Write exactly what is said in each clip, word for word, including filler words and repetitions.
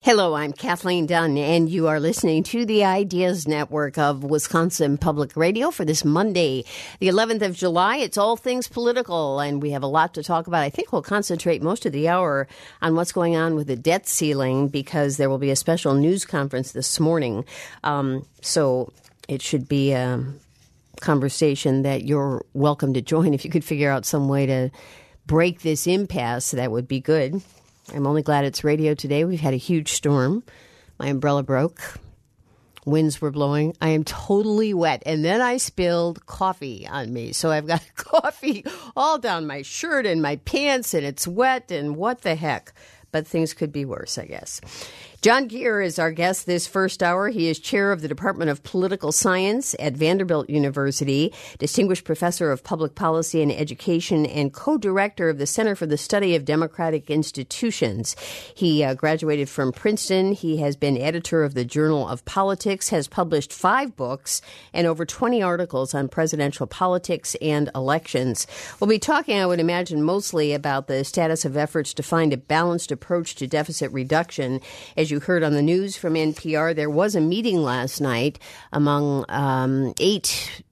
Hello, I'm Kathleen Dunn, and you are listening to the Ideas Network of Wisconsin Public Radio for this Monday, the eleventh of July. It's all things political, and we have a lot to talk about. I think we'll concentrate most of the hour on what's going on with the debt ceiling because there will be a special news conference this morning. Um, so it should be a conversation that you're welcome to join. If you could figure out some way to break this impasse, that would be good. I'm only glad it's radio today. We've had a huge storm. My umbrella broke. Winds were blowing. I am totally wet. And then I spilled coffee on me. So I've got coffee all down my shirt and my pants, and it's wet, and what the heck. But things could be worse, I guess. John Geer is our guest this first hour. He is chair of the Department of Political Science at Vanderbilt University, distinguished professor of public policy and education, and co-director of the Center for the Study of Democratic Institutions. He uh, graduated from Princeton. He has been editor of the Journal of Politics, has published five books and over twenty articles on presidential politics and elections. We'll be talking, I would imagine, mostly about the status of efforts to find a balanced approach to deficit reduction. As you heard on the news from N P R, there was a meeting last night among um, eight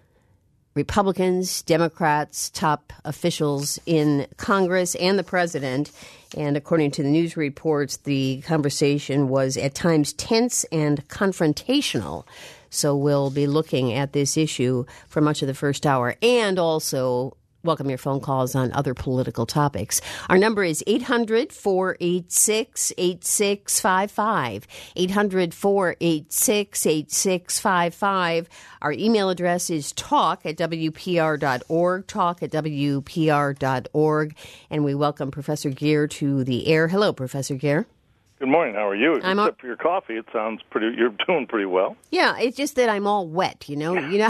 Republicans, Democrats, top officials in Congress, and the president. And according to the news reports, the conversation was at times tense and confrontational. So we'll be looking at this issue for much of the first hour, and also welcome your phone calls on other political topics. Our number is eight hundred, four eight six, eight six five five, eight hundred, four eight six, eight six five five. Our email address is talk at W P R dot org, talk at W P R dot org. And we welcome Professor Geer to the air. Hello, Professor Geer. Good morning. How are you? I'm Except all- for your coffee, it sounds pretty. You're doing pretty well. Yeah, it's just that I'm all wet, you know. You know,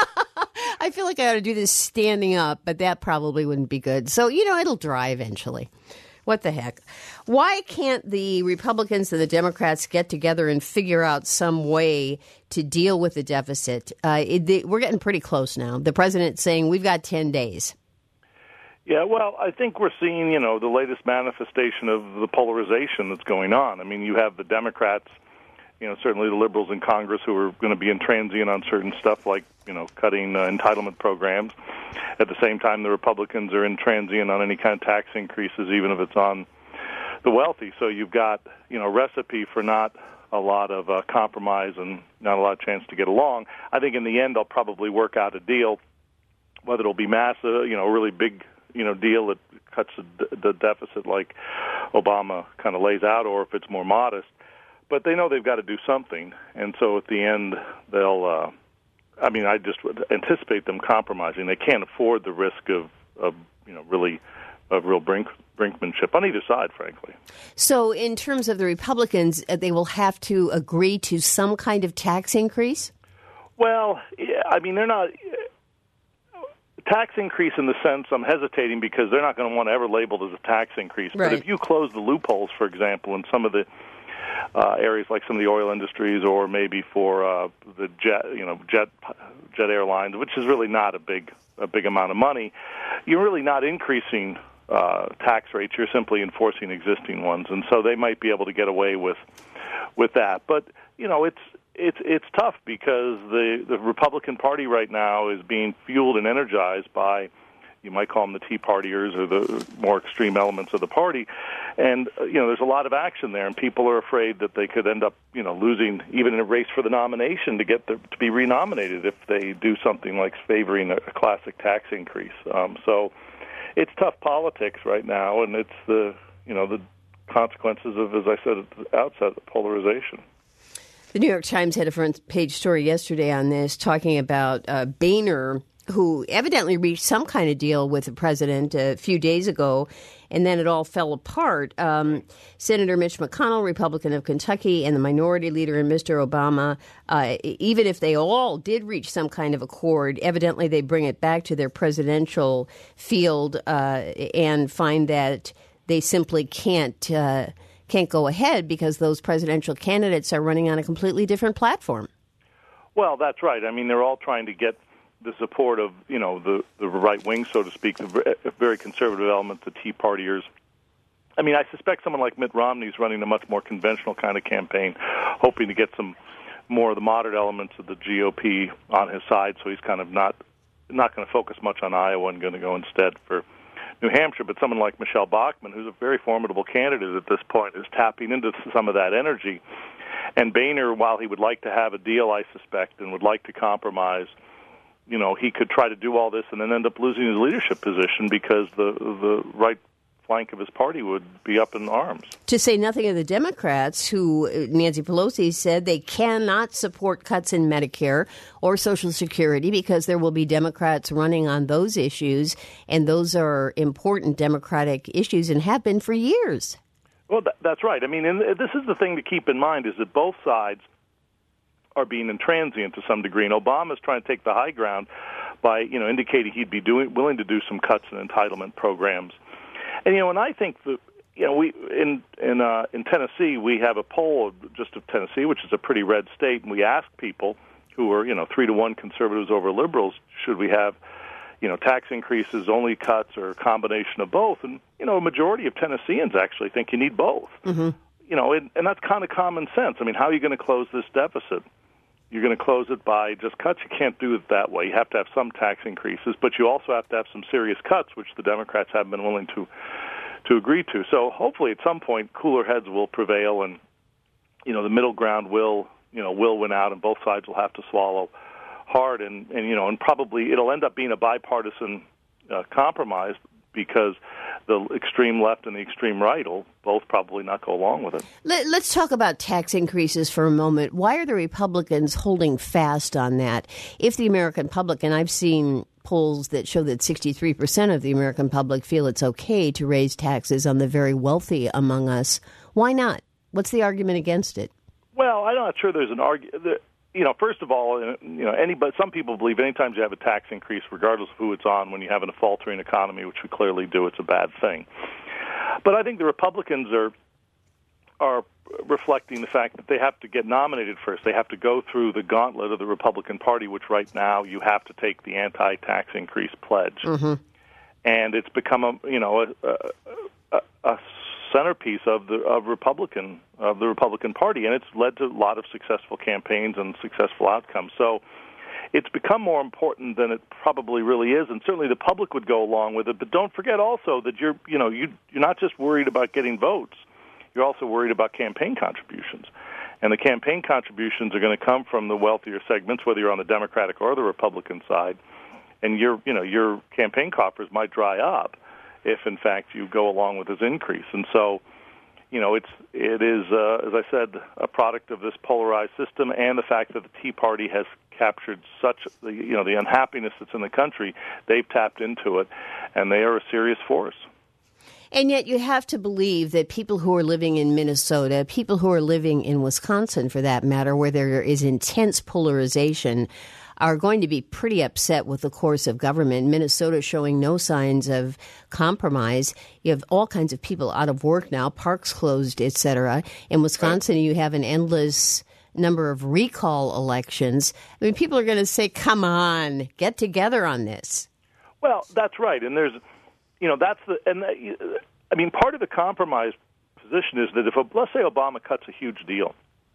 I feel like I ought to do this standing up, but that probably wouldn't be good. So, you know, it'll dry eventually. What the heck? Why can't the Republicans and the Democrats get together and figure out some way to deal with the deficit? Uh, it, the, we're getting pretty close now. The president's saying we've got ten days. Yeah, well, I think we're seeing, you know, the latest manifestation of the polarization that's going on. I mean, you have the Democrats, you know, certainly the liberals in Congress who are going to be intransient on certain stuff like, you know, cutting uh, entitlement programs. At the same time, the Republicans are intransient on any kind of tax increases, even if it's on the wealthy. So you've got, you know, a recipe for not a lot of uh, compromise and not a lot of chance to get along. I think in the end they'll probably work out a deal, whether it'll be massive, you know, a really big, you know, deal that cuts the, the deficit like Obama kind of lays out, or if it's more modest. But they know they've got to do something, and so at the end they'll. Uh, I mean, I just would anticipate them compromising. They can't afford the risk of, of you know, really of real brink, brinkmanship on either side, frankly. So, in terms of the Republicans, they will have to agree to some kind of tax increase. Well, yeah, I mean, they're not. Tax increase in the sense, I'm hesitating because they're not going to want to ever labeled as a tax increase. Right. But if you close the loopholes, for example, in some of the uh, areas like some of the oil industries, or maybe for uh, the jet, you know, jet jet airlines, which is really not a big a big amount of money, you're really not increasing uh, tax rates. You're simply enforcing existing ones, and so they might be able to get away with with that. But you know, it's. It's it's tough because the, the Republican Party right now is being fueled and energized by, you might call them the Tea Partiers or the more extreme elements of the party, and uh, you know there's a lot of action there, and people are afraid that they could end up you know losing even in a race for the nomination to get the, to be renominated if they do something like favoring a, a classic tax increase. Um, so it's tough politics right now, and it's the you know the consequences of, as I said at the outset, the polarization. The New York Times had a front page story yesterday on this, talking about uh, Boehner, who evidently reached some kind of deal with the president a few days ago, and then it all fell apart. Um, Senator Mitch McConnell, Republican of Kentucky, and the minority leader, Mister Obama, uh, even if they all did reach some kind of accord, evidently they bring it back to their presidential field uh, and find that they simply can't uh, can't go ahead because those presidential candidates are running on a completely different platform. Well, that's right. I mean, they're all trying to get the support of, you know, the, the right wing, so to speak, the very conservative elements, the Tea Partiers, I mean, I suspect someone like Mitt Romney is running a much more conventional kind of campaign, hoping to get some more of the moderate elements of the G O P on his side, so he's kind of not not going to focus much on Iowa and going to go instead for New Hampshire. But someone like Michelle Bachmann, who's a very formidable candidate at this point, is tapping into some of that energy. And Boehner, while he would like to have a deal, I suspect, and would like to compromise, you know, he could try to do all this and then end up losing his leadership position because the the right flank of his party would be up in arms. To say nothing of the Democrats, who Nancy Pelosi said they cannot support cuts in Medicare or Social Security because there will be Democrats running on those issues, and those are important Democratic issues and have been for years. Well, that, that's right. I mean, and this is the thing to keep in mind, is that both sides are being intransient to some degree, and Obama's trying to take the high ground by, you know, indicating he'd be doing willing to do some cuts in entitlement programs. And, you know, and I think that, you know, we in in uh, in Tennessee, we have a poll of just of Tennessee, which is a pretty red state, and we ask people who are, you know, three to one conservatives over liberals, should we have, you know, tax increases, only cuts, or a combination of both? And, you know, a majority of Tennesseans actually think you need both. Mm-hmm. You know, and, and that's kind of common sense. I mean, how are you going to close this deficit? You're going to close it by just cuts. You can't do it that way. You have to have some tax increases, but you also have to have some serious cuts, which the Democrats haven't been willing to to agree to. So hopefully at some point cooler heads will prevail, and, you know, the middle ground will, you know, will win out, and both sides will have to swallow hard, and, and you know, and probably it'll end up being a bipartisan uh, compromise, because the extreme left and the extreme right will both probably not go along with it. Let, let's talk about tax increases for a moment. Why are the Republicans holding fast on that? If the American public, and I've seen polls that show that sixty-three percent of the American public feel it's okay to raise taxes on the very wealthy among us, why not? What's the argument against it? Well, I'm not sure there's an argument. You know, first of all, you know, anybody, some people believe anytime you have a tax increase, regardless of who it's on, when you have a faltering economy, which we clearly do, it's a bad thing. But I think the Republicans are are reflecting the fact that they have to get nominated first. They have to go through the gauntlet of the Republican Party, which right now you have to take the anti-tax increase pledge. Mm-hmm. And it's become a, you know, a, a, a centerpiece of the of Republican of the Republican Party, and it's led to a lot of successful campaigns and successful outcomes. So it's become more important than it probably really is, and certainly the public would go along with it. But don't forget also that you're you know you you're not just worried about getting votes; you're also worried about campaign contributions, and the campaign contributions are going to come from the wealthier segments, whether you're on the Democratic or the Republican side, and your you know your campaign coffers might dry up if, in fact, you go along with this increase. And so, you know, it's it is, uh, as I said, a product of this polarized system, and the fact that the Tea Party has captured such, the, you know, the unhappiness that's in the country. They've tapped into it, and they are a serious force. And yet you have to believe that people who are living in Minnesota, people who are living in Wisconsin, for that matter, where there is intense polarization, are going to be pretty upset with the course of government. Minnesota showing no signs of compromise. You have all kinds of people out of work now, parks closed, et cetera. In Wisconsin, you have an endless number of recall elections. I mean, people are going to say, come on, get together on this. Well, that's right. And there's, you know, that's the, and the, I mean, part of the compromise position is that if, let's say Obama cuts a huge deal,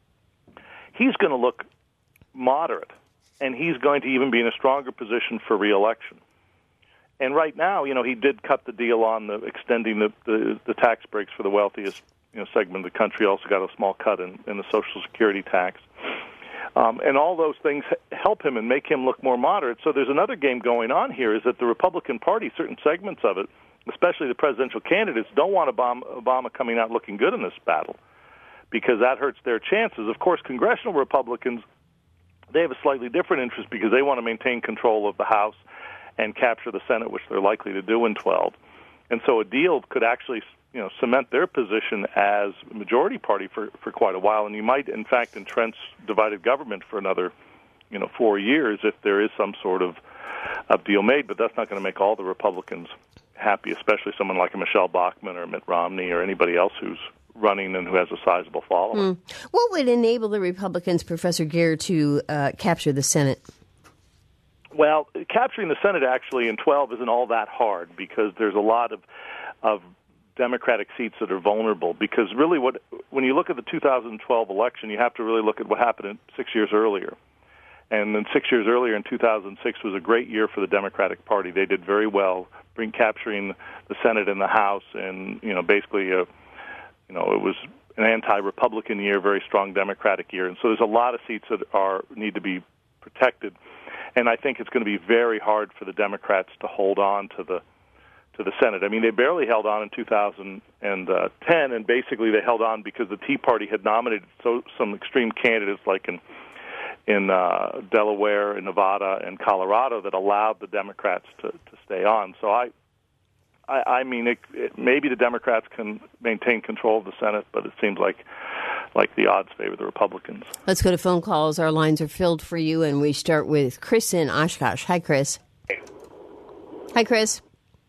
he's going to look moderate, and he's going to even be in a stronger position for re-election. And right now, you know, he did cut the deal on the extending the, the, the tax breaks for the wealthiest, you know, segment of the country. Also got a small cut in, in the Social Security tax. Um, and all those things help him and make him look more moderate. So there's another game going on here, is that the Republican Party, certain segments of it, especially the presidential candidates, don't want Obama, Obama coming out looking good in this battle, because that hurts their chances. Of course, congressional Republicans, they have a slightly different interest because they want to maintain control of the House and capture the Senate, which they're likely to do in twelve. And so a deal could actually, you know, cement their position as a majority party for, for quite a while. And you might, in fact, entrench divided government for another, you know, four years if there is some sort of, of deal made. But that's not going to make all the Republicans happy, especially someone like a Michelle Bachmann or Mitt Romney or anybody else who's running and who has a sizable following. Mm. What would enable the Republicans, Professor Geer, to uh, capture the Senate? Well, capturing the Senate actually in twelve isn't all that hard, because there's a lot of of Democratic seats that are vulnerable, because really what when you look at the two thousand twelve election, you have to really look at what happened in six years earlier. And then six years earlier in two thousand six was a great year for the Democratic Party. They did very well, bring capturing the Senate and the House, and you know basically, a, you know it was an anti-Republican year, very strong Democratic year, and so there's a lot of seats that are need to be protected. And I think it's going to be very hard for the Democrats to hold on to the to the Senate. I mean, they barely held on in two thousand ten, and basically they held on because the Tea Party had nominated so, some extreme candidates like in in uh, Delaware, and Nevada, and Colorado that allowed the Democrats to, to stay on. So I, I, I mean, it, it, maybe the Democrats can maintain control of the Senate, but it seems like like the odds favor the Republicans. Let's go to phone calls. Our lines are filled for you, and we start with Chris in Oshkosh. Hi, Chris. Hi, Chris.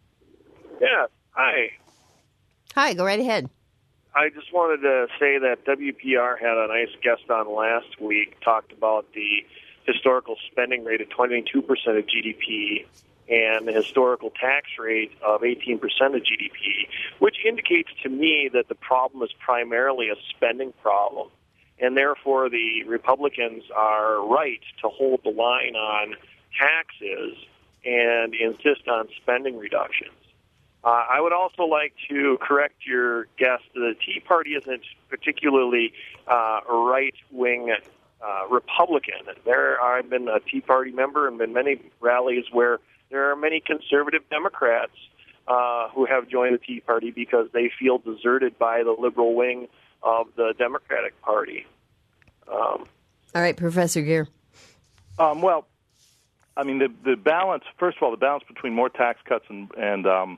Yeah, hi. Hi, go right ahead. I just wanted to say that W P R had a nice guest on last week, talked about the historical spending rate of twenty-two percent of G D P and the historical tax rate of eighteen percent of G D P, which indicates to me that the problem is primarily a spending problem, and therefore the Republicans are right to hold the line on taxes and insist on spending reductions. Uh, I would also like to correct your guess. The Tea Party isn't particularly uh, a right-wing uh, Republican. There, I've been a Tea Party member and been many rallies where there are many conservative Democrats uh, who have joined the Tea Party because they feel deserted by the liberal wing of the Democratic Party. Um, All right, Professor Geer. Um, well, I mean, the the balance, first of all, the balance between more tax cuts and, and um,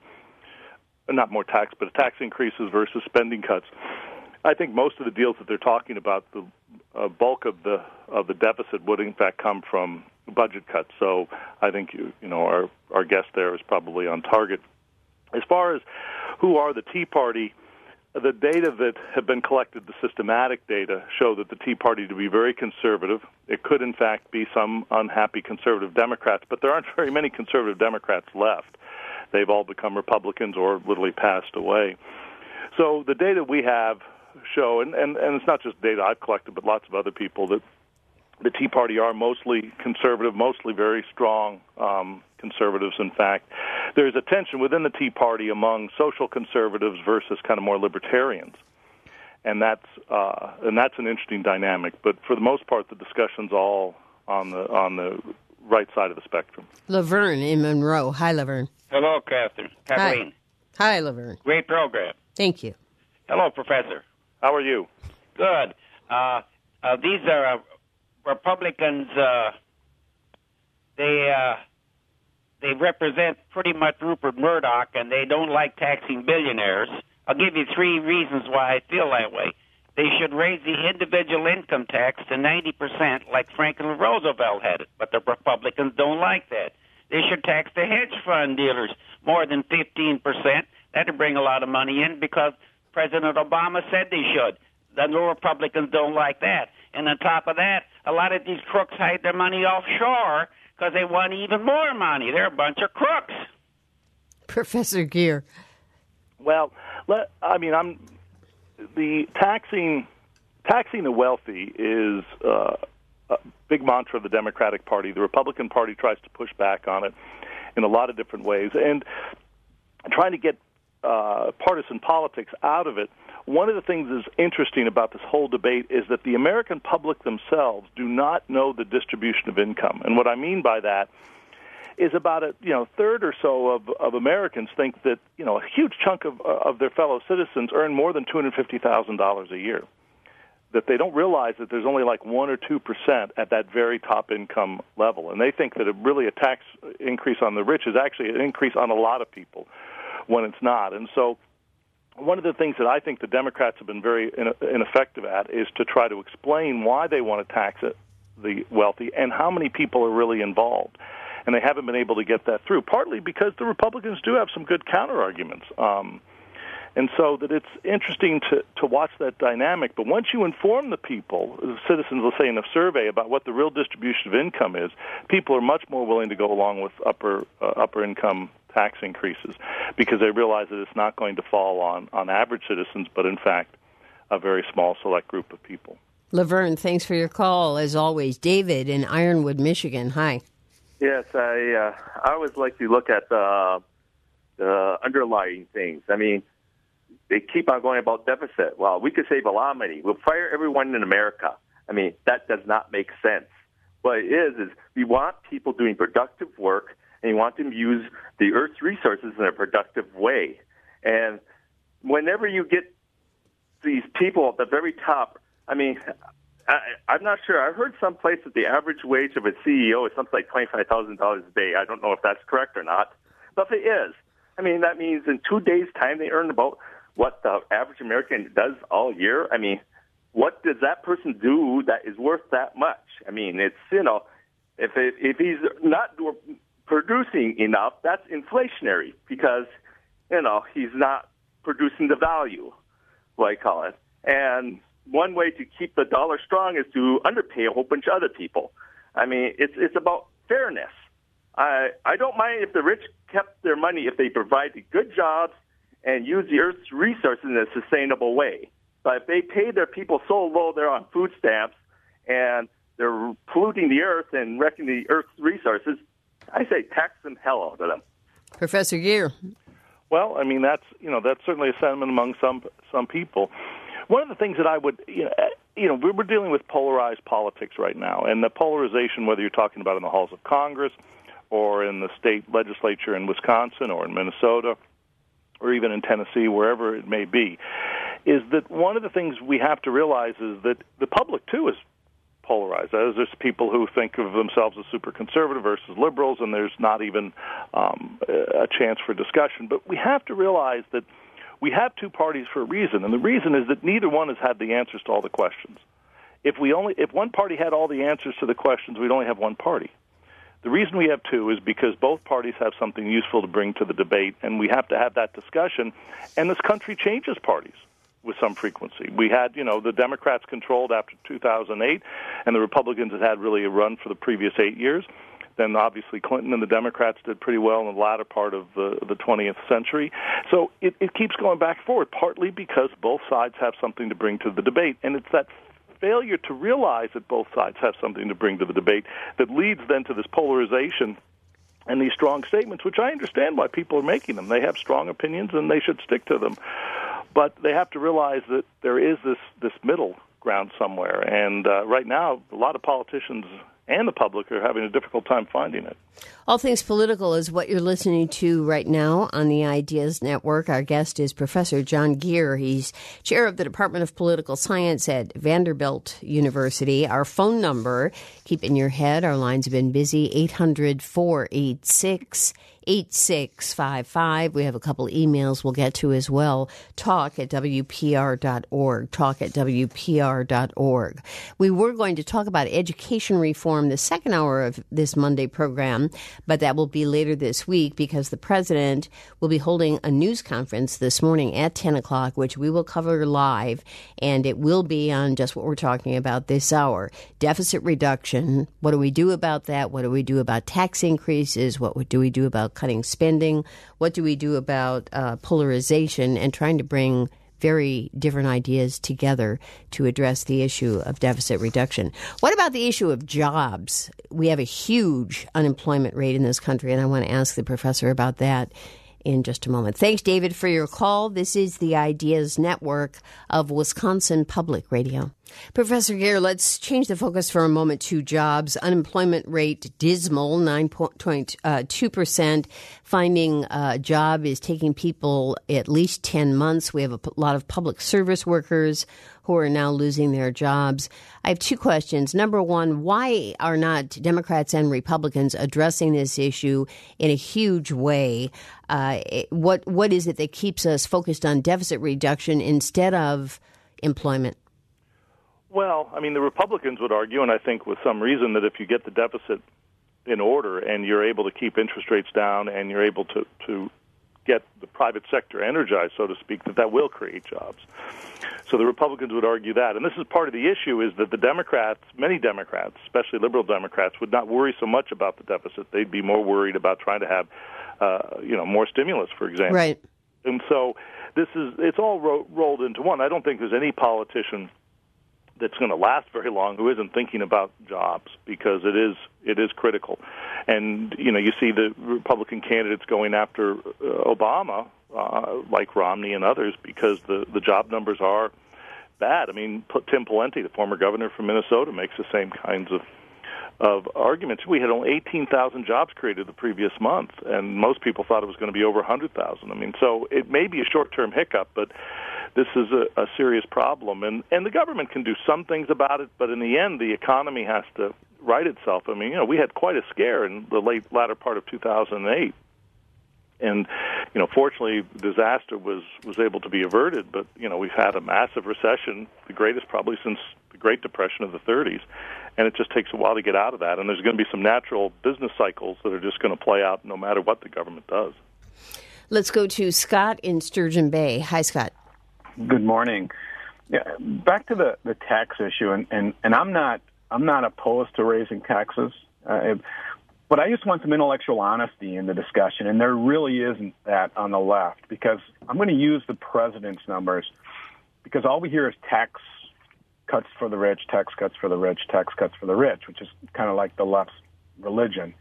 not more tax, but tax increases versus spending cuts. I think most of the deals that they're talking about, the uh, bulk of the of the deficit would in fact come from budget cuts. So I think you, you know our our guest there is probably on target. As far as who are the Tea Party, the data that have been collected, the systematic data, show that the Tea Party to be very conservative. It could, in fact, be some unhappy conservative Democrats, but there aren't very many conservative Democrats left. They've all become Republicans or literally passed away. So the data we have show, and, and, and it's not just data I've collected, but lots of other people, that the Tea Party are mostly conservative, mostly very strong um, conservatives, in fact. There's a tension within the Tea Party among social conservatives versus kind of more libertarians. And that's uh, and that's an interesting dynamic. But for the most part, the discussion's all on the on the right side of the spectrum. Laverne in Monroe. Hi, Laverne. Hello, Catherine. Kathleen. Hi. Hi, Laverne. Great program. Thank you. Hello, Professor. How are you? Good. Uh, uh, these are uh, Republicans. Uh, they uh, they represent pretty much Rupert Murdoch, and they don't like taxing billionaires. I'll give you three reasons why I feel that way. They should raise the individual income tax to ninety percent like Franklin Roosevelt had it, but the Republicans don't like that. They should tax the hedge fund dealers more than fifteen percent. That would bring a lot of money in because President Obama said they should. The Republicans don't like that. And on top of that, a lot of these crooks hide their money offshore because they want even more money. They're a bunch of crooks. Professor Geer. Well, let, I mean, I'm the taxing taxing the wealthy is uh, a big mantra of the Democratic Party. The Republican Party tries to push back on it in a lot of different ways, and trying to get uh, partisan politics out of it. One of the things that's interesting about this whole debate is that the American public themselves do not know the distribution of income. And what I mean by that is about a you know third or so of, of Americans think that you know a huge chunk of of their fellow citizens earn more than two hundred fifty thousand dollars a year. That they don't realize that there's only like one or two percent at that very top income level, and they think that a, really a tax increase on the rich is actually an increase on a lot of people when it's not. And so one of the things that I think the Democrats have been very ineffective at is to try to explain why they want to tax it, the wealthy and how many people are really involved. And they haven't been able to get that through, partly because the Republicans do have some good counter-arguments. Um, and so that it's interesting to, to watch that dynamic. But once you inform the people, the citizens, let's say in a survey, about what the real distribution of income is, people are much more willing to go along with upper uh, upper income tax increases, because they realize that it's not going to fall on, on average citizens, but in fact a very small select group of people. Laverne, thanks for your call, as always. David in Ironwood, Michigan. Hi. Yes, I uh, I always like to look at the, the underlying things. I mean, they keep on going about deficit. Well, we could save a lot of money. We'll fire everyone in America. I mean, that does not make sense. What it is, is we want people doing productive work, and we want them to use the Earth's resources in a productive way. And whenever you get these people at the very top, I mean, I, I'm not sure. I heard someplace that the average wage of a C E O is something like twenty-five thousand dollars a day. I don't know if that's correct or not. But if it is, I mean, that means in two days' time they earn about what the average American does all year. I mean, what does that person do that is worth that much? I mean, it's, you know, if it, if he's not producing enough, that's inflationary because, you know, he's not producing the value, what I call it. And one way to keep the dollar strong is to underpay a whole bunch of other people. I mean, it's it's about fairness. I I don't mind if the rich kept their money if they provided good jobs and use the Earth's resources in a sustainable way. But if they pay their people so low they're on food stamps and they're polluting the Earth and wrecking the Earth's resources, I say tax them hell out of them. Professor Geer. Well, I mean, that's, you know, that's certainly a sentiment among some some people. One of the things that I would, you know, you know, we're dealing with polarized politics right now, and the polarization, whether you're talking about in the halls of Congress or in the state legislature in Wisconsin or in Minnesota or even in Tennessee, wherever it may be, is that one of the things we have to realize is that the public, too, is polarized. There's people who think of themselves as super conservative versus liberals, and there's not even um, a chance for discussion. But we have to realize that we have two parties for a reason, and the reason is that neither one has had the answers to all the questions. If we only, if one party had all the answers to the questions, we'd only have one party. The reason we have two is because both parties have something useful to bring to the debate, and we have to have that discussion. And this country changes parties with some frequency. We had, you know, the Democrats controlled after two thousand eight, and the Republicans had had really a run for the previous eight years. Then obviously Clinton and the Democrats did pretty well in the latter part of the, the twentieth century. So it, it keeps going back and forward, partly because both sides have something to bring to the debate. And it's that failure to realize that both sides have something to bring to the debate that leads then to this polarization and these strong statements, which I understand why people are making them. They have strong opinions and they should stick to them. But they have to realize that there is this, this middle ground somewhere. And uh, right now, a lot of politicians and the public are having a difficult time finding it. All Things Political is what you're listening to right now on the Ideas Network. Our guest is Professor John Geer. He's chair of the Department of Political Science at Vanderbilt University. Our phone number, keep in your head, our lines have been busy, eight hundred, four eight six, eight six five five. We have a couple emails we'll get to as well. Talk at W P R dot org. Talk at W P R dot org. We were going to talk about education reform the second hour of this Monday program, but that will be later this week because the president will be holding a news conference this morning at ten o'clock, which we will cover live, and it will be on just what we're talking about this hour. Deficit reduction. What do we do about that? What do we do about tax increases? What do we do about cutting spending? What do we do about uh, polarization and trying to bring very different ideas together to address the issue of deficit reduction? What about the issue of jobs? We have a huge unemployment rate in this country, and I want to ask the professor about that in just a moment. Thanks, David, for your call. This is the Ideas Network of Wisconsin Public Radio. Professor Geer, let's change the focus for a moment to jobs. Unemployment rate dismal, nine point two percent. Finding a job is taking people at least ten months. We have a lot of public service workers who are now losing their jobs. I have two questions. Number one, why are not Democrats and Republicans addressing this issue in a huge way? Uh, what what is it that keeps us focused on deficit reduction instead of employment? Well, I mean, the Republicans would argue, and I think with some reason, that if you get the deficit in order and you're able to keep interest rates down and you're able to, to get the private sector energized, so to speak, that that will create jobs. So the Republicans would argue that. And this is part of the issue, is that the Democrats, many Democrats, especially liberal Democrats, would not worry so much about the deficit. They'd be more worried about trying to have uh, you know, more stimulus, for example. Right. And so this is it's all ro- rolled into one. I don't think there's any politician that's going to last very long who isn't thinking about jobs, because it is it is critical. And you know, you see the Republican candidates going after uh, Obama, uh, like Romney and others, because the the job numbers are bad. I mean, Tim Pawlenty, the former governor from Minnesota, makes the same kinds of of arguments. We had only eighteen thousand jobs created the previous month, and most people thought it was going to be over one hundred thousand. I mean, so it may be a short-term hiccup, but this is a, a serious problem. And, and the government can do some things about it, but in the end, the economy has to right itself. I mean, you know, we had quite a scare in the late latter part of two thousand eight. And, you know, fortunately, disaster was, was able to be averted, but, you know, we've had a massive recession, the greatest probably since the Great Depression of the thirties, and it just takes a while to get out of that. And there's going to be some natural business cycles that are just going to play out no matter what the government does. Let's go to Scott in Sturgeon Bay. Hi, Scott. Good morning. Yeah, back to the, the tax issue, and, and, and I'm not I'm not opposed to raising taxes. Uh, But I just want some intellectual honesty in the discussion, and there really isn't that on the left, because I'm going to use the president's numbers, because all we hear is tax cuts for the rich, tax cuts for the rich, tax cuts for the rich, which is kind of like the left's religion.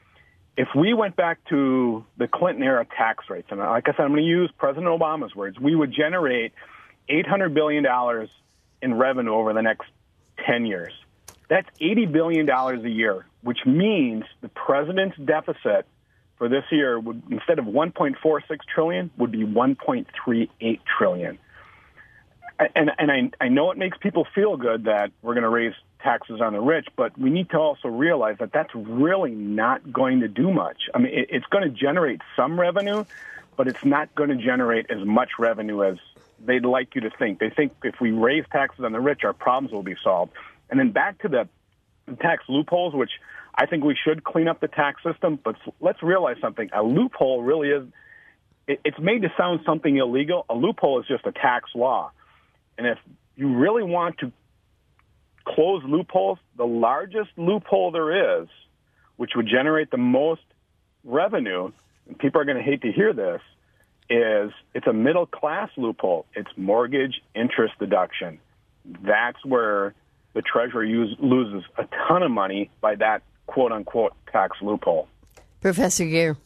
If we went back to the Clinton-era tax rates, and like I said, I'm going to use President Obama's words, we would generate eight hundred billion dollars in revenue over the next ten years. That's eighty billion dollars a year, which means the president's deficit for this year would, instead of one point four six trillion dollars, would be one point three eight trillion dollars. And, and I, I know it makes people feel good that we're going to raise taxes on the rich, but we need to also realize that that's really not going to do much. I mean, it, it's going to generate some revenue, but it's not going to generate as much revenue as they'd like you to think. They think if we raise taxes on the rich, our problems will be solved. And then back to the tax loopholes, which I think we should clean up the tax system, but let's realize something. A loophole really is, it's made to sound something illegal. A loophole is just a tax law. And if you really want to close loopholes, the largest loophole there is, which would generate the most revenue, and people are going to hate to hear this, is it's a middle-class loophole. It's mortgage interest deduction. That's where the Treasury use, loses a ton of money by that quote-unquote tax loophole. Professor Geer.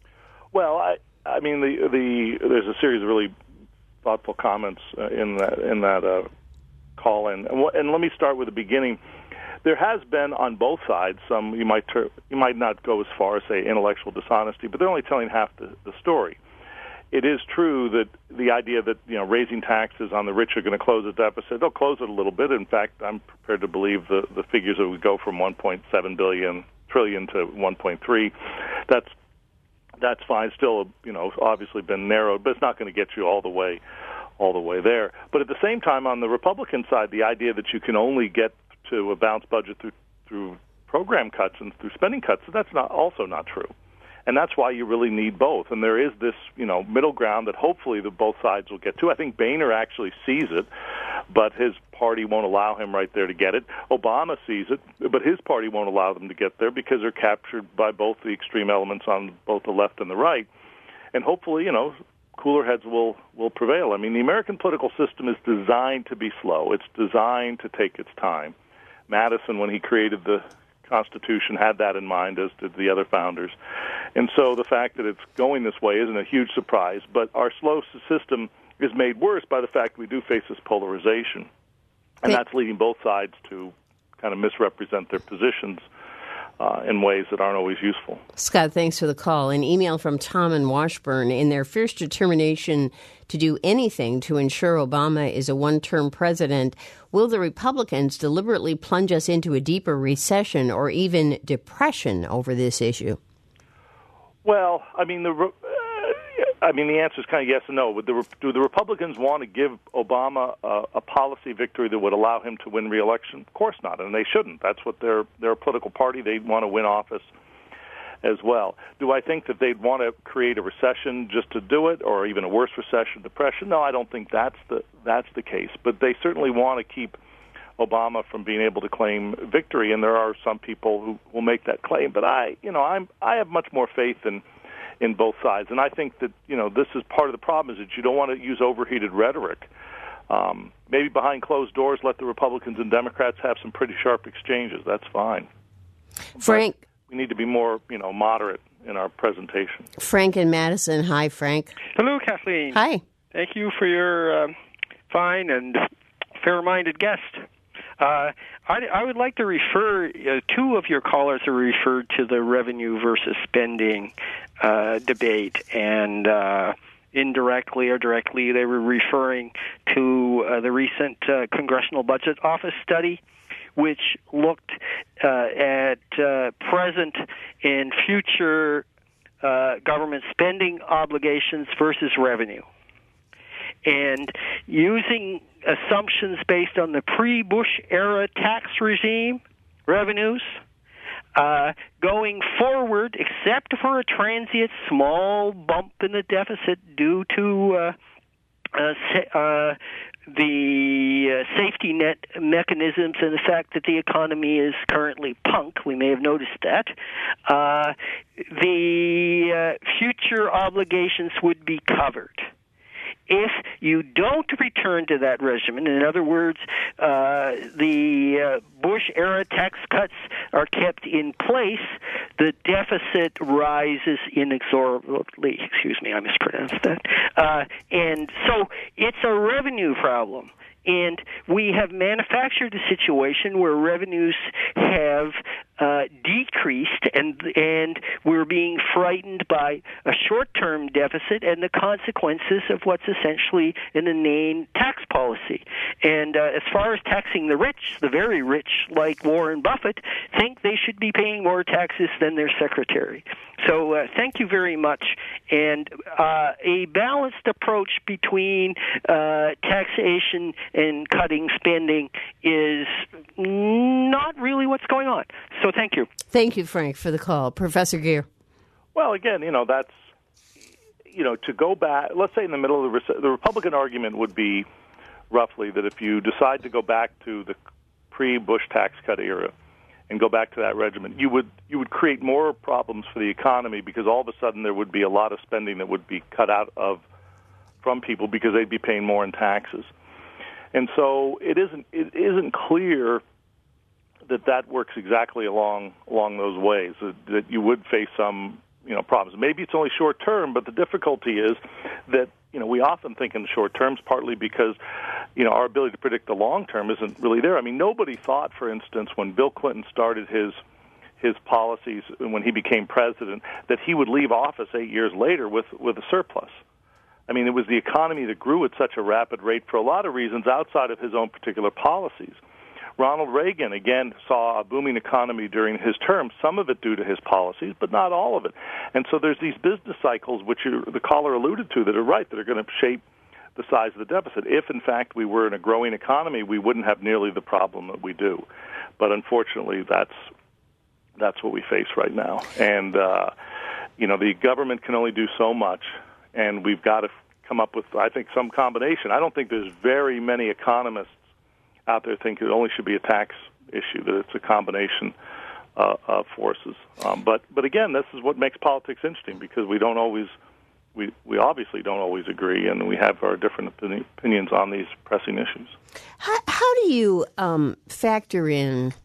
Well, I, I mean, the the there's a series of really thoughtful comments uh, in that in that uh, call in, and, and let me start with the beginning. There has been on both sides some, you might ter- you might not go as far as say intellectual dishonesty, but they're only telling half the, the story. It is true that the idea that, you know, raising taxes on the rich are going to close the deficit, they'll close it a little bit. In fact, I'm prepared to believe the, the figures that would go from one point seven billion trillion to one point three. That's that's fine. Still, you know, obviously been narrowed, but it's not going to get you all the way all the way there. But at the same time, on the Republican side, the idea that you can only get to a balanced budget through through program cuts and through spending cuts, that's not also not true. And that's why you really need both. And there is this, you know, middle ground that hopefully the both sides will get to. I think Boehner actually sees it, but his party won't allow him right there to get it. Obama sees it, but his party won't allow them to get there because they're captured by both the extreme elements on both the left and the right. And hopefully, you know, cooler heads will, will prevail. I mean, the American political system is designed to be slow. It's designed to take its time. Madison, when he created the Constitution, had that in mind, as did the other founders. And so the fact that it's going this way isn't a huge surprise, but our slow system is made worse by the fact we do face this polarization. And that's leading both sides to kind of misrepresent their positions uh, in ways that aren't always useful. Scott, thanks for the call. An email from Tom and Washburn. In their fierce determination to do anything to ensure Obama is a one-term president, will the Republicans deliberately plunge us into a deeper recession or even depression over this issue? Well, I mean, the uh, I mean the answer is kind of yes and no. Would the, do the Republicans want to give Obama a, a policy victory that would allow him to win re-election? Of course not, and they shouldn't. That's what they're they're a political party. They want to win office as well. Do I think that they'd want to create a recession just to do it, or even a worse recession, depression? No, I don't think that's the that's the case. But they certainly want to keep Obama from being able to claim victory, and there are some people who will make that claim. But I, you know, I'm I have much more faith in in both sides. And I think that, you know, this is part of the problem, is that you don't want to use overheated rhetoric. Um, maybe behind closed doors, let the Republicans and Democrats have some pretty sharp exchanges. That's fine. Frank. But we need to be more, you know, moderate in our presentation. Frank and Madison. Hi, Frank. Hello, Kathleen. Hi. Thank you for your um, fine and fair-minded guest. Uh, I, I would like to refer, uh, two of your callers have referred to the revenue versus spending uh, debate, and uh, indirectly or directly they were referring to uh, the recent uh, Congressional Budget Office study, which looked uh, at uh, present and future uh, government spending obligations versus revenue. And using assumptions based on the pre-Bush era tax regime revenues, uh, going forward, except for a transient small bump in the deficit due to uh, uh, uh, the uh, safety net mechanisms and the fact that the economy is currently punk, we may have noticed that, uh, the uh, future obligations would be covered. If you don't return to that regimen, in other words, uh, the uh, Bush-era tax cuts are kept in place, the deficit rises inexorably. Excuse me, I mispronounced that. Uh, and so it's a revenue problem. And we have manufactured a situation where revenues have uh, decreased, and and we're being frightened by a short-term deficit and the consequences of what's essentially an inane tax policy. And uh, as far as taxing the rich, the very rich, like Warren Buffett, think they should be paying more taxes than their secretary. So uh, thank you very much. And uh, a balanced approach between uh, taxation and cutting spending is not really what's going on. So thank you. Thank you, Frank, for the call. Professor Geer. Well, again, you know, that's, you know, to go back, let's say in the middle of the, the Republican argument would be roughly that if you decide to go back to the pre-Bush tax cut era and go back to that regimen, you would you would create more problems for the economy, because all of a sudden there would be a lot of spending that would be cut out of from people because they'd be paying more in taxes. And so it isn't it isn't clear that that works exactly along along those ways, that, that you would face some, you know, problems. Maybe it's only short term, but the difficulty is that, you know, we often think in short terms, partly because, you know, our ability to predict the long term isn't really there. I mean, nobody thought, for instance, when Bill Clinton started his his policies when he became president, that he would leave office eight years later with, with a surplus. I mean, it was the economy that grew at such a rapid rate for a lot of reasons outside of his own particular policies. Ronald Reagan, again, saw a booming economy during his term, some of it due to his policies, but not all of it. And so there's these business cycles, which you, the caller alluded to, that are right, that are going to shape the size of the deficit. If, in fact, we were in a growing economy, we wouldn't have nearly the problem that we do. But unfortunately, that's that's what we face right now. And, uh, you know, the government can only do so much, and we've got to come up with, I think, some combination. I don't think there's very many economists out there think it only should be a tax issue, that it's a combination uh, of forces. Um, but but again, this is what makes politics interesting, because we don't always, we, we obviously don't always agree, and we have our different opini- opinions on these pressing issues. How, how do you um, factor in,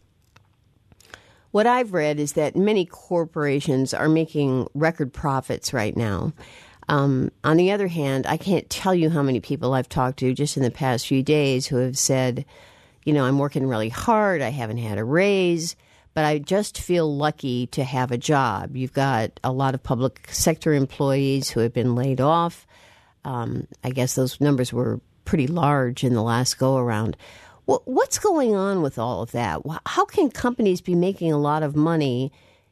what I've read is that many corporations are making record profits right now. Um, on the other hand, I can't tell you how many people I've talked to just in the past few days who have said, you know, I'm working really hard, I haven't had a raise, but I just feel lucky to have a job. You've got a lot of public sector employees who have been laid off. Um, I guess those numbers were pretty large in the last go-around. Well, what's going on with all of that? How can companies be making a lot of money?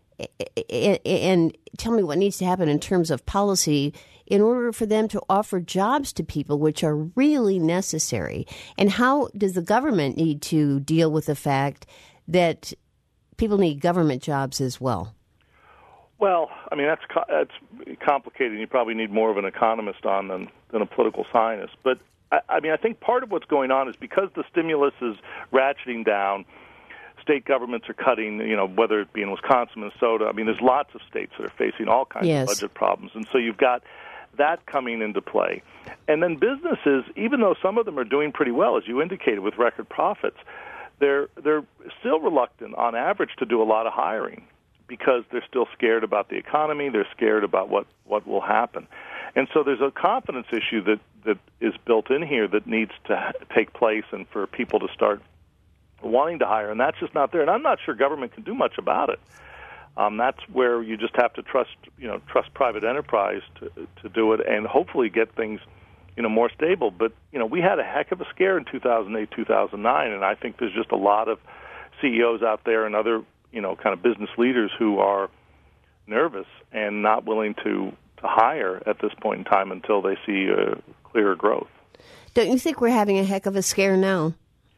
And tell me what needs to happen in terms of policy in order for them to offer jobs to people, which are really necessary. And how does the government need to deal with the fact that people need government jobs as well? Well, I mean, that's that's complicated. You probably need more of an economist on than, than a political scientist. But, I, I mean, I think part of what's going on is because the stimulus is ratcheting down, state governments are cutting, you know, whether it be in Wisconsin, Minnesota. I mean, there's lots of states that are facing all kinds yes. of budget problems. And so you've got that coming into play. And then businesses, even though some of them are doing pretty well, as you indicated, with record profits, they're they're still reluctant, on average, to do a lot of hiring because they're still scared about the economy. They're scared about what, what will happen. And so there's a confidence issue that, that is built in here that needs to take place and for people to start wanting to hire, and that's just not there. And I'm not sure government can do much about it. Um, that's where you just have to trust, you know, trust private enterprise to to do it, and hopefully get things, you know, more stable. But you know, we had a heck of a scare in two thousand eight, two thousand nine, and I think there's just a lot of C E Os out there and other, you know, kind of business leaders who are nervous and not willing to to hire at this point in time until they see uh, clearer growth. Don't you think we're having a heck of a scare now?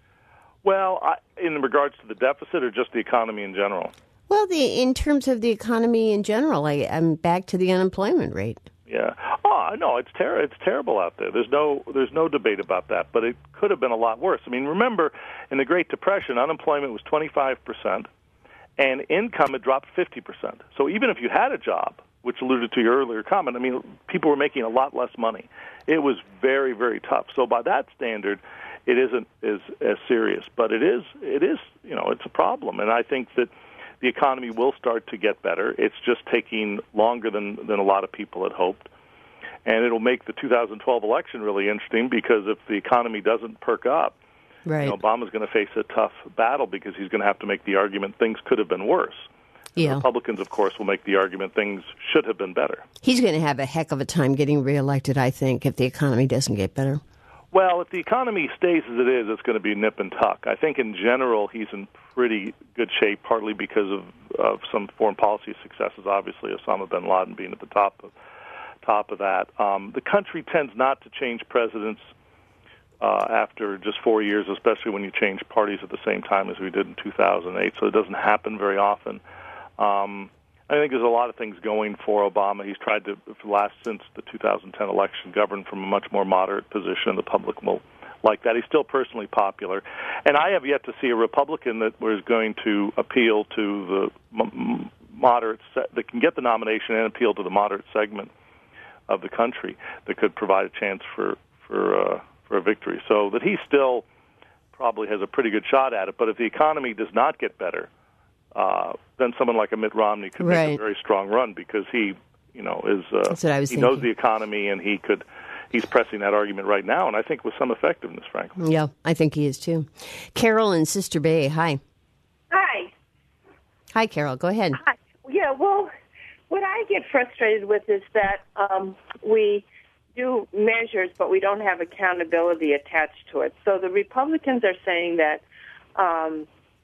Well, I, in regards to the deficit or just the economy in general? Well, the in terms of the economy in general, I, I'm back to the unemployment rate. Yeah. Oh, no, it's ter- it's terrible out there. There's no there's no debate about that, but it could have been a lot worse. I mean, remember, in the Great Depression, unemployment was twenty-five percent, and income had dropped fifty percent. So even if you had a job, which alluded to your earlier comment, I mean, people were making a lot less money. It was very, very tough. So by that standard, it isn't as, as serious, but it is, it is, you know, it's a problem. And I think that the economy will start to get better. It's just taking longer than, than a lot of people had hoped. And it'll make the two thousand twelve election really interesting because if the economy doesn't perk up, right. you know, Obama's going to face a tough battle because he's going to have to make the argument things could have been worse. Yeah. Republicans, of course, will make the argument things should have been better. He's going to have a heck of a time getting reelected, I think, if the economy doesn't get better. Well, if the economy stays as it is, it's going to be nip and tuck. I think in general he's in pretty good shape, partly because of, of some foreign policy successes, obviously Osama bin Laden being at the top of, top of that. Um, the country tends not to change presidents uh, after just four years, especially when you change parties at the same time as we did in two thousand eight, so it doesn't happen very often. Um, I think there's a lot of things going for Obama. He's tried to, for the last since the two thousand ten election, govern from a much more moderate position. The public will like that. He's still personally popular. And I have yet to see a Republican that was going to appeal to the m- moderate, se- that can get the nomination and appeal to the moderate segment of the country that could provide a chance for, for, uh, for a victory. So that he still probably has a pretty good shot at it. But if the economy does not get better, Uh, then someone like a Mitt Romney could right. make a very strong run because he, you know, is uh, That's what I was he thinking. knows the economy and he could he's pressing that argument right now, and I think with some effectiveness, frankly. Yeah, I think he is too. Carol in Sister Bay, hi. Hi. Hi, Carol. Go ahead. Hi. Yeah. Well, what I get frustrated with is that um, we do measures, but we don't have accountability attached to it. So the Republicans are saying that. Um,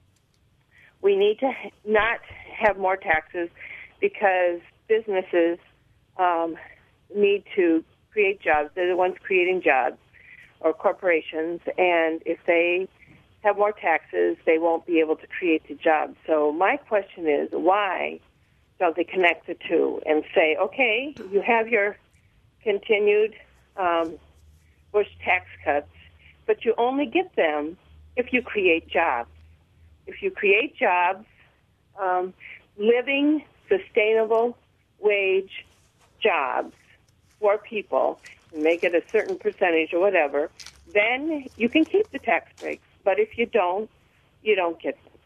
We need to not have more taxes because businesses um, need to create jobs. They're the ones creating jobs, or corporations, and if they have more taxes, they won't be able to create the jobs. So my question is, why don't they connect the two and say, okay, you have your continued um, Bush tax cuts, but you only get them if you create jobs. If you create jobs, um, living, sustainable wage jobs for people, and make it a certain percentage or whatever, then you can keep the tax breaks. But if you don't, you don't get them.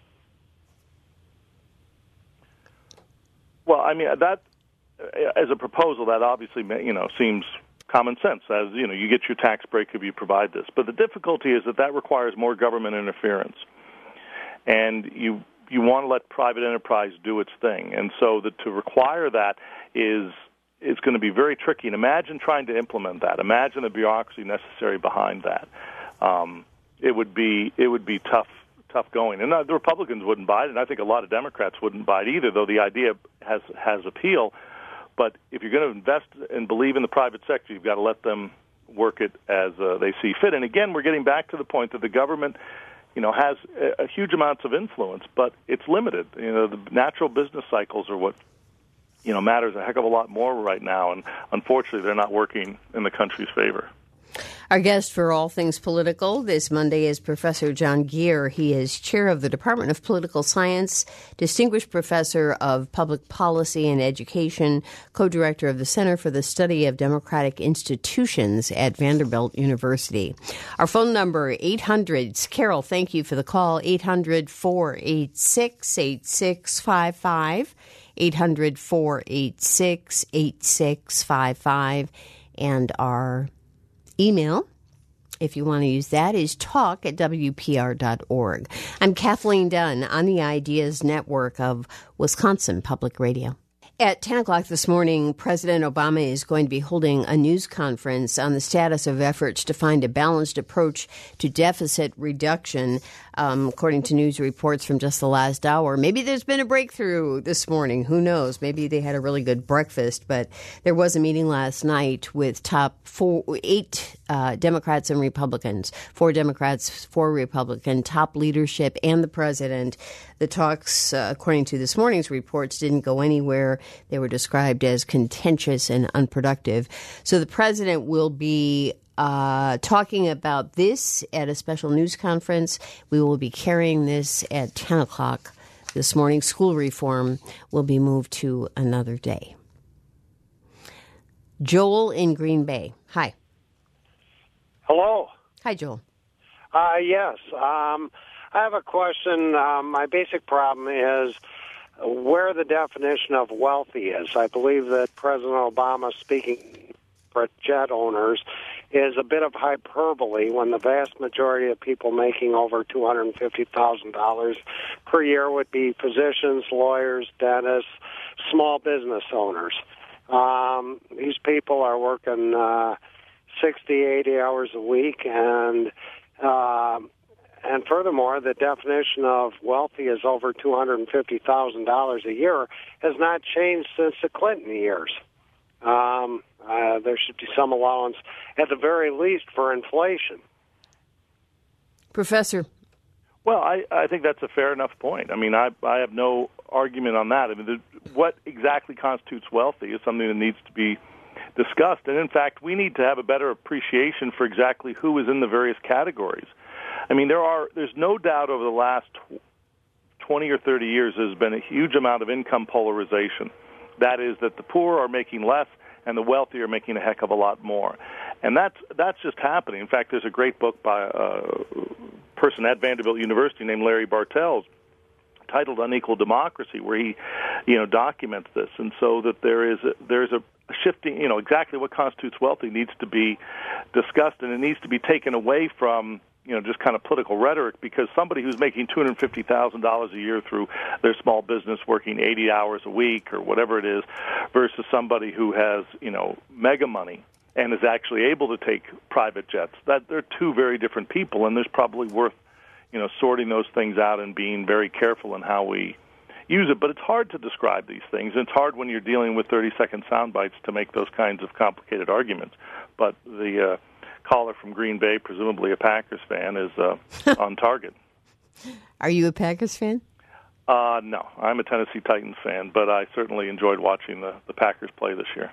Well, I mean, that, as a proposal, that obviously, you know, seems common sense. As, you know, you get your tax break if you provide this. But the difficulty is that that requires more government interference. And you you want to let private enterprise do its thing. And so that to require that is is going to be very tricky. And imagine trying to implement that. Imagine the bureaucracy necessary behind that. Um, it would be it would be tough tough going. And uh, the Republicans wouldn't buy it, and I think a lot of Democrats wouldn't buy it either, though the idea has has appeal. But if you're going to invest and believe in the private sector, you've got to let them work it as uh, they see fit. And again, we're getting back to the point that the government, you know, has a, a huge amounts of influence, but it's limited. You know, the natural business cycles are what, you know, matters a heck of a lot more right now, and unfortunately, they're not working in the country's favor. Our guest for All Things Political this Monday is Professor John Geer. He is chair of the Department of Political Science, distinguished professor of public policy and education, co-director of the Center for the Study of Democratic Institutions at Vanderbilt University. Our phone number, eight hundred, Carol, thank you for the call, eight hundred, four eight six, eight six five five, eight hundred, four eight six, eight six five five, and our email, if you want to use that, is talk at W P R dot org. I'm Kathleen Dunn on the Ideas Network of Wisconsin Public Radio. At ten o'clock this morning, President Obama is going to be holding a news conference on the status of efforts to find a balanced approach to deficit reduction, um, according to news reports from just the last hour. Maybe there's been a breakthrough this morning. Who knows? Maybe they had a really good breakfast, but there was a meeting last night with top four, eight uh, Democrats and Republicans, four Democrats, four Republican, top leadership, and the president. The talks, uh, according to this morning's reports, didn't go anywhere. They were described as contentious and unproductive. So the president will be uh, talking about this at a special news conference. We will be carrying this at ten o'clock this morning. School reform will be moved to another day. Joel in Green Bay. Hi. Hello. Hi, Joel. Uh, yes. Um, I have a question. Um, my basic problem is where the definition of wealthy is. I believe that President Obama, speaking for jet owners, is a bit of hyperbole when the vast majority of people making over two hundred fifty thousand dollars per year would be physicians, lawyers, dentists, small business owners. Um, these people are working uh, sixty, eighty hours a week, and uh, And furthermore, the definition of wealthy is over two hundred fifty thousand dollars a year has not changed since the Clinton years. Um, uh, there should be some allowance, at the very least, for inflation. Professor. Well, I, I think that's a fair enough point. I mean, I, I have no argument on that. I mean, the, what exactly constitutes wealthy is something that needs to be discussed. And, in fact, we need to have a better appreciation for exactly who is in the various categories. I mean, there are. There's no doubt over the last twenty or thirty years there's been a huge amount of income polarization. That is that the poor are making less and the wealthy are making a heck of a lot more. And that's, that's just happening. In fact, there's a great book by a person at Vanderbilt University named Larry Bartels titled Unequal Democracy, where he, you know, documents this. And so that there is a, there's a shifting, you know, exactly what constitutes wealthy needs to be discussed, and it needs to be taken away from, you know, just kind of political rhetoric, because somebody who's making two hundred fifty thousand dollars a year through their small business, working eighty hours a week or whatever it is, versus somebody who has, you know, mega money and is actually able to take private jets, that they're two very different people, and there's probably worth, you know, sorting those things out and being very careful in how we use it. But it's hard to describe these things, and it's hard when you're dealing with thirty-second sound bites to make those kinds of complicated arguments. But the uh, caller from Green Bay, presumably a Packers fan, is uh, on target. Are you a Packers fan? Uh, no, I'm a Tennessee Titans fan, but I certainly enjoyed watching the, the Packers play this year.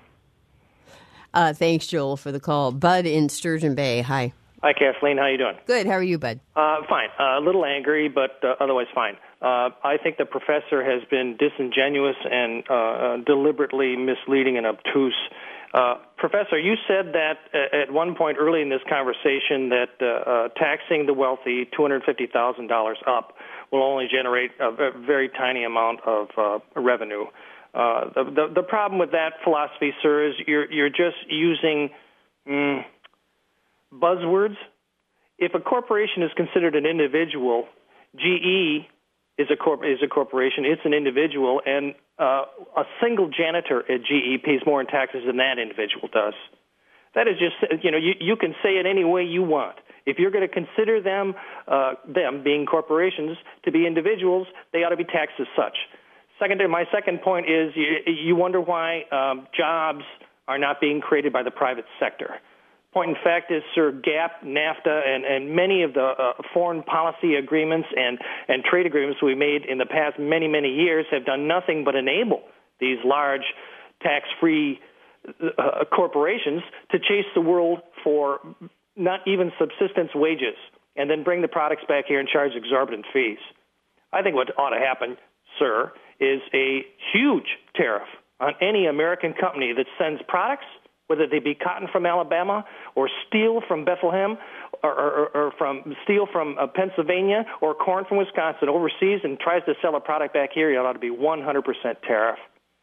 Uh, thanks, Joel, for the call. Bud in Sturgeon Bay, hi. Hi, Kathleen. How you doing? Good. How are you, Bud? Uh, fine. Uh, a little angry, but uh, otherwise fine. Uh, I think the professor has been disingenuous and uh, uh, deliberately misleading and obtuse. Uh, Professor, you said that uh, at one point early in this conversation that uh, uh, taxing the wealthy two hundred fifty thousand dollars up will only generate a very tiny amount of uh, revenue. Uh, the, the, the problem with that philosophy, sir, is you're, you're just using mm, buzzwords. If a corporation is considered an individual, G E is a corp- is a corporation. It's an individual, and uh, a single janitor at G E pays more in taxes than that individual does. That is just, you know, you, you can say it any way you want. If you're going to consider them, uh, them being corporations, to be individuals, they ought to be taxed as such. Second, my second point is you, you wonder why um, jobs are not being created by the private sector. Point in fact is, sir, GAP, NAFTA, and, and many of the uh, foreign policy agreements and, and trade agreements we made in the past many, many years have done nothing but enable these large tax-free uh, corporations to chase the world for not even subsistence wages, and then bring the products back here and charge exorbitant fees. I think what ought to happen, sir, is a huge tariff on any American company that sends products, whether they be cotton from Alabama or steel from Bethlehem or, or, or from steel from uh, Pennsylvania or corn from Wisconsin overseas and tries to sell a product back here, it ought to be one hundred percent tariff.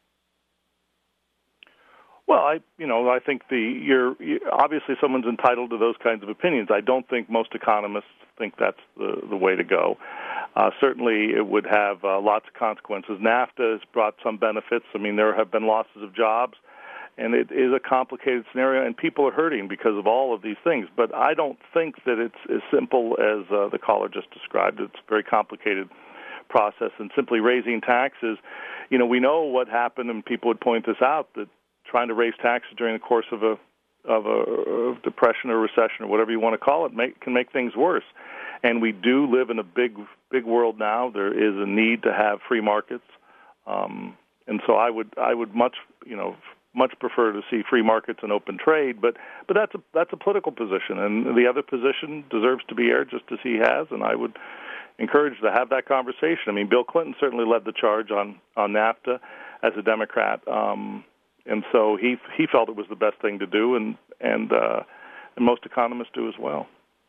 Well, I, you know, I think the you're you, obviously someone's entitled to those kinds of opinions. I don't think most economists think that's the the way to go. Uh, certainly, it would have uh, lots of consequences. NAFTA has brought some benefits. I mean, there have been losses of jobs, and it is a complicated scenario, and people are hurting because of all of these things. But I don't think that it's as simple as uh, the caller just described. It's a very complicated process, and simply raising taxes, you know, we know what happened, and people would point this out, that trying to raise taxes during the course of a of a of depression or recession or whatever you want to call it make, can make things worse. And we do live in a big big world now. There is a need to have free markets, um, and so I would I would much you know much prefer to see free markets and open trade. But but that's a that's a political position, and the other position deserves to be aired just as he has. And I would encourage to have that conversation. I mean, Bill Clinton certainly led the charge on on NAFTA as a Democrat. Um, And so he he felt it was the best thing to do, and and, uh, and most economists do as well.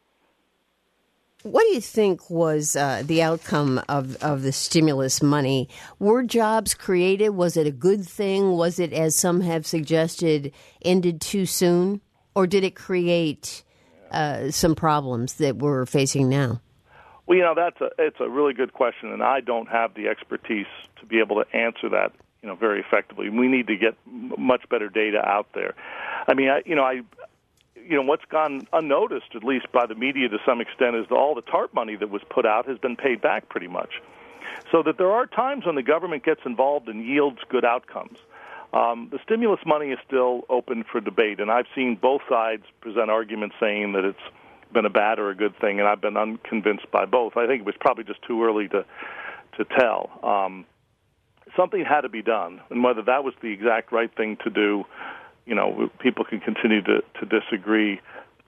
What do you think was uh, the outcome of, of the stimulus money? Were jobs created? Was it a good thing? Was it, as some have suggested, ended too soon? Or did it create uh, some problems that we're facing now? Well, you know, that's a, it's a really good question, and I don't have the expertise to be able to answer that, you know, very effectively. We need to get much better data out there. I mean, I, you know, I, you know, what's gone unnoticed, at least by the media to some extent, is that all the TARP money that was put out has been paid back pretty much. So that there are times when the government gets involved and yields good outcomes. Um, the stimulus money is still open for debate, and I've seen both sides present arguments saying that it's been a bad or a good thing, and I've been unconvinced by both. I think it was probably just too early to to tell. Um, something had to be done, and whether that was the exact right thing to do, you know, people can continue to, to disagree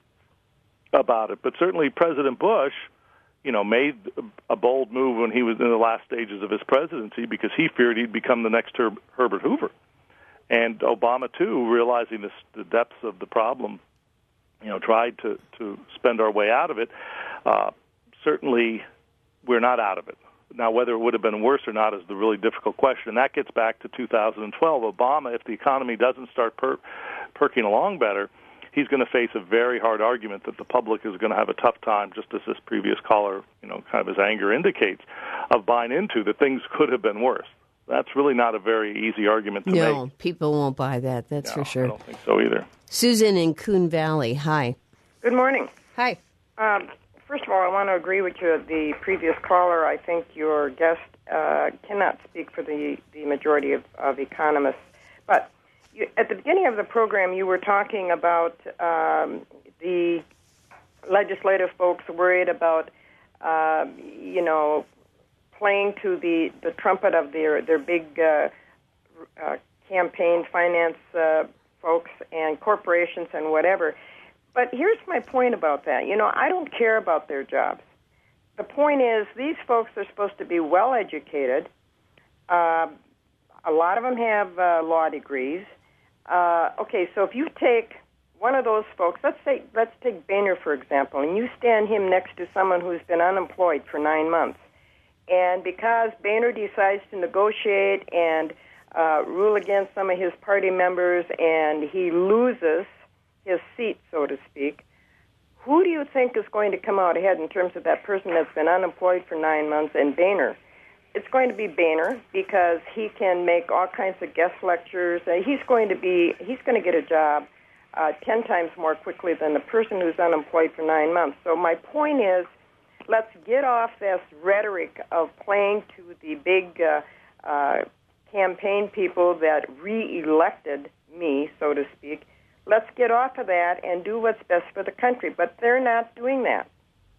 about it. But certainly President Bush, you know, made a bold move when he was in the last stages of his presidency because he feared he'd become the next Her- Herbert Hoover. And Obama, too, realizing this, the depths of the problem, you know, tried to, to spend our way out of it. Uh, certainly, we're not out of it. Now, whether it would have been worse or not is the really difficult question. And that gets back to two thousand twelve. Obama, if the economy doesn't start per- perking along better, he's going to face a very hard argument that the public is going to have a tough time, just as this previous caller, you know, kind of his anger indicates, of buying into that things could have been worse. That's really not a very easy argument to no, make. No, people won't buy that. That's no, for sure. I don't think so either. Susan in Coon Valley, hi. Good morning. Hi. Um, first of all, I want to agree with you. The previous caller, I think your guest uh, cannot speak for the, the majority of, of economists. But you, at the beginning of the program, you were talking about um, the legislative folks worried about, uh, you know, playing to the, the trumpet of their, their big uh, uh, campaign finance uh, folks and corporations and whatever. But here's my point about that. You know, I don't care about their jobs. The point is these folks are supposed to be well-educated. Uh, a lot of them have uh, law degrees. Uh, okay, so if you take one of those folks, let's say, let's take Boehner, for example, and you stand him next to someone who's been unemployed for nine months. And because Boehner decides to negotiate and uh, rule against some of his party members and he loses his seat, so to speak, who do you think is going to come out ahead in terms of that person that's been unemployed for nine months and Boehner? It's going to be Boehner because he can make all kinds of guest lectures. Uh, he's going to be, he's going to get a job uh, ten times more quickly than the person who's unemployed for nine months. So my point is, let's get off this rhetoric of playing to the big uh, uh, campaign people that re-elected me, so to speak. Let's get off of that and do what's best for the country. But they're not doing that.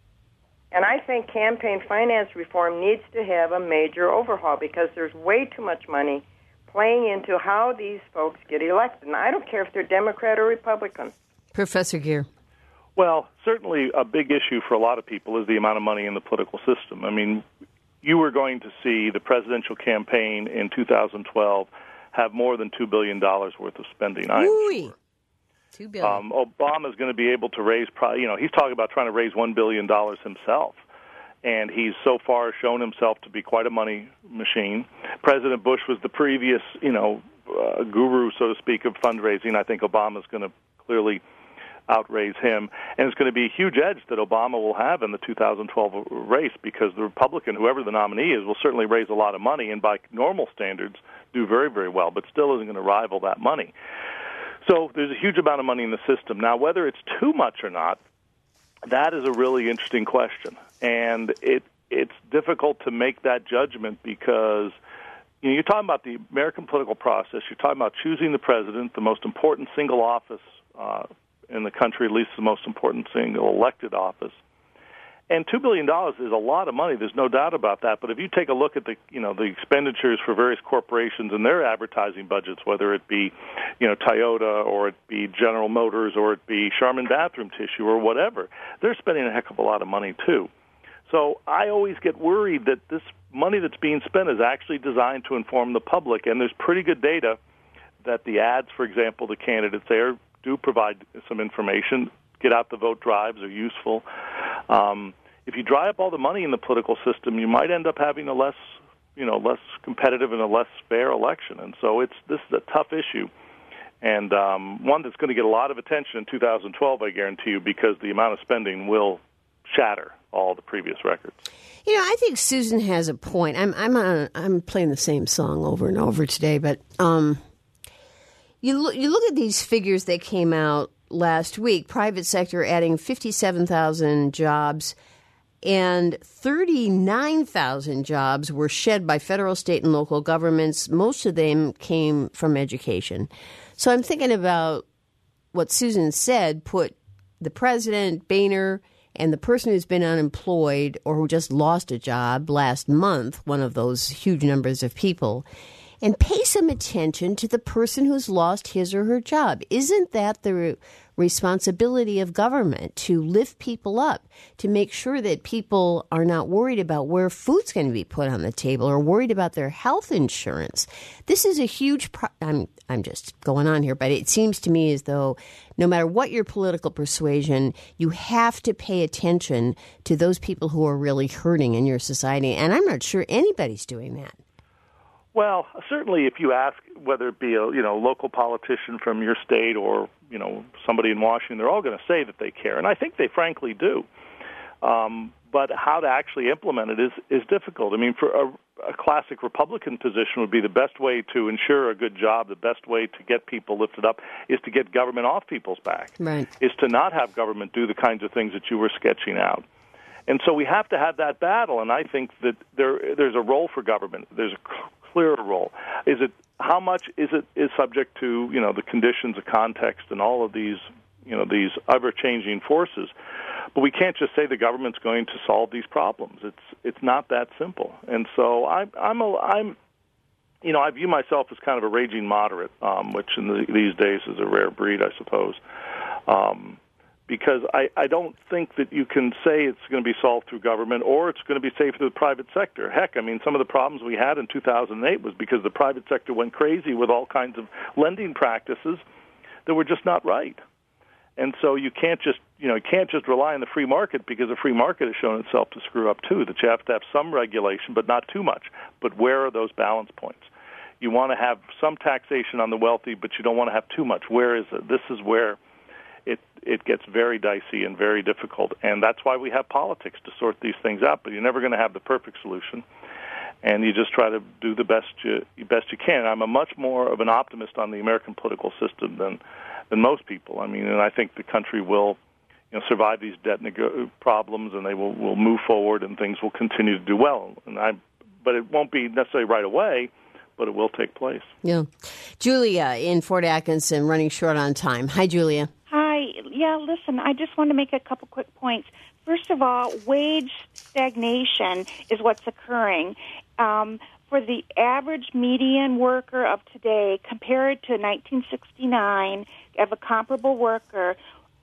And I think campaign finance reform needs to have a major overhaul because there's way too much money playing into how these folks get elected. And I don't care if they're Democrat or Republican. Professor Geer. Well, certainly a big issue for a lot of people is the amount of money in the political system. I mean, you were going to see the presidential campaign in two thousand twelve have more than two billion dollars worth of spending. I am sure. two billion dollars. Um, Obama's going to be able to raise, you know, he's talking about trying to raise one billion dollars himself. And he's so far shown himself to be quite a money machine. President Bush was the previous, you know, uh, guru, so to speak, of fundraising. I think Obama's going to clearly outraise him. And it's going to be a huge edge that Obama will have in the two thousand twelve race, because the Republican, whoever the nominee is, will certainly raise a lot of money and by normal standards do very, very well, but still isn't going to rival that money. So there's a huge amount of money in the system. Now, whether it's too much or not, that is a really interesting question. And it it's difficult to make that judgment because, you know, you're talking about the American political process. You're talking about choosing the president, the most important single office uh, in the country, at least the most important single elected office. And two billion dollars is a lot of money. There's no doubt about that. But if you take a look at the, you know, the expenditures for various corporations and their advertising budgets, whether it be, you know, Toyota or it be General Motors or it be Charmin bathroom tissue or whatever, they're spending a heck of a lot of money too. So I always get worried that this money that's being spent is actually designed to inform the public. And there's pretty good data that the ads, for example, the candidates there do provide some information. Get out the vote drives are useful. Um, if you dry up all the money in the political system, you might end up having a less, you know, less competitive and a less fair election. And so it's this is a tough issue, and um, one that's going to get a lot of attention in two thousand twelve, I guarantee you, because the amount of spending will shatter all the previous records. You know, I think Susan has a point. I'm I'm on, I'm playing the same song over and over today, but um, you look you look at these figures that came out last week. Private sector adding fifty-seven thousand jobs, and thirty-nine thousand jobs were shed by federal, state, and local governments. Most of them came from education. So I'm thinking about what Susan said, put the president, Boehner, and the person who's been unemployed or who just lost a job last month, one of those huge numbers of people, and pay some attention to the person who's lost his or her job. Isn't that the re- responsibility of government, to lift people up, to make sure that people are not worried about where food's going to be put on the table or worried about their health insurance? This is a huge pro- I'm I'm just going on here, but it seems to me as though no matter what your political persuasion, you have to pay attention to those people who are really hurting in your society. And I'm not sure anybody's doing that. Well, certainly if you ask whether it be a, you know, local politician from your state or, you know, somebody in Washington, they're all going to say that they care. And I think they frankly do. Um, but how to actually implement it is, is difficult. I mean, for a, a classic Republican position would be the best way to ensure a good job, the best way to get people lifted up is to get government off people's back, right. is to not have government do the kinds of things that you were sketching out. And so we have to have that battle, and I think that there there's a role for government. There's a clearer role. Is it how much is it is subject to, you know, the conditions, the context, and all of these, you know, these ever-changing forces? But we can't just say the government's going to solve these problems. It's it's not that simple. And so I'm I'm a, I'm you know I view myself as kind of a raging moderate, um, which in the, these days is a rare breed, I suppose. Um, Because I, I don't think that you can say it's going to be solved through government or it's going to be safe through the private sector. Heck, I mean, some of the problems we had in two thousand eight was because the private sector went crazy with all kinds of lending practices that were just not right. And so you can't just, you know, you can't just rely on the free market, because the free market has shown itself to screw up too, that you have to have some regulation, but not too much. But where are those balance points? You want to have some taxation on the wealthy, but you don't want to have too much. Where is it? This is where it it gets very dicey and very difficult, and that's why we have politics, to sort these things out. But you're never going to have the perfect solution, and you just try to do the best you best you can. I'm a much more of an optimist on the American political system than than most people. I mean, and I think the country will, you know, survive these debt nego- problems, and they will, will move forward, and things will continue to do well. And I, but it won't be necessarily right away, but it will take place. Yeah, Julia in Fort Atkinson, running short on time. Hi, Julia. Hi. Yeah, listen, I just want to make a couple quick points. First of all, wage stagnation is what's occurring. Um, for the average median worker of today, compared to nineteen sixty-nine, of a comparable worker,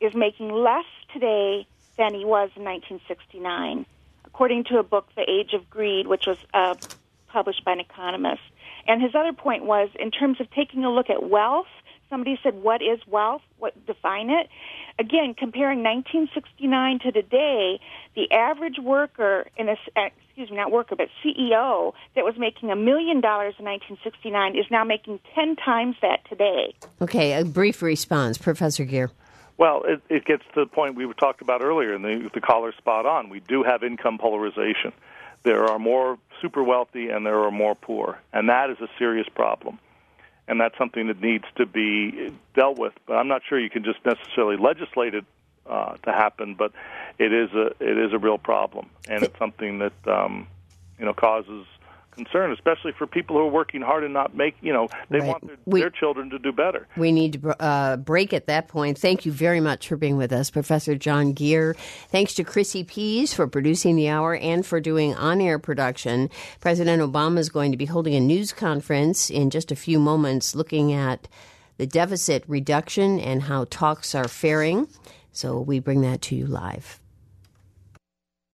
is making less today than he was in nineteen sixty-nine, according to a book, The Age of Greed, which was uh, published by an economist. And his other point was, in terms of taking a look at wealth, somebody said, what is wealth? What define it? Again, comparing nineteen sixty-nine to today, the average worker in a, excuse me, not worker, but C E O that was making a million dollars in nineteen sixty-nine is now making ten times that today. Okay, a brief response, Professor Geer. Well, it, it gets to the point we talked about earlier, and the, the caller's spot on. We do have income polarization. There are more super wealthy and there are more poor, and that is a serious problem. And that's something that needs to be dealt with. But I'm not sure you can just necessarily legislate it uh, to happen. But it is a it is a real problem, and it's something that um, you know causes concern, especially for people who are working hard and not make you know they right. want their, we, their children to do better. We need to uh, break at that point. Thank you very much for being with us, Professor John Geer. Thanks to Chrissy Pease for producing the hour and for doing on-air production. President Obama is going to be holding a news conference in just a few moments, looking at the deficit reduction and how talks are faring. So we bring that to you live.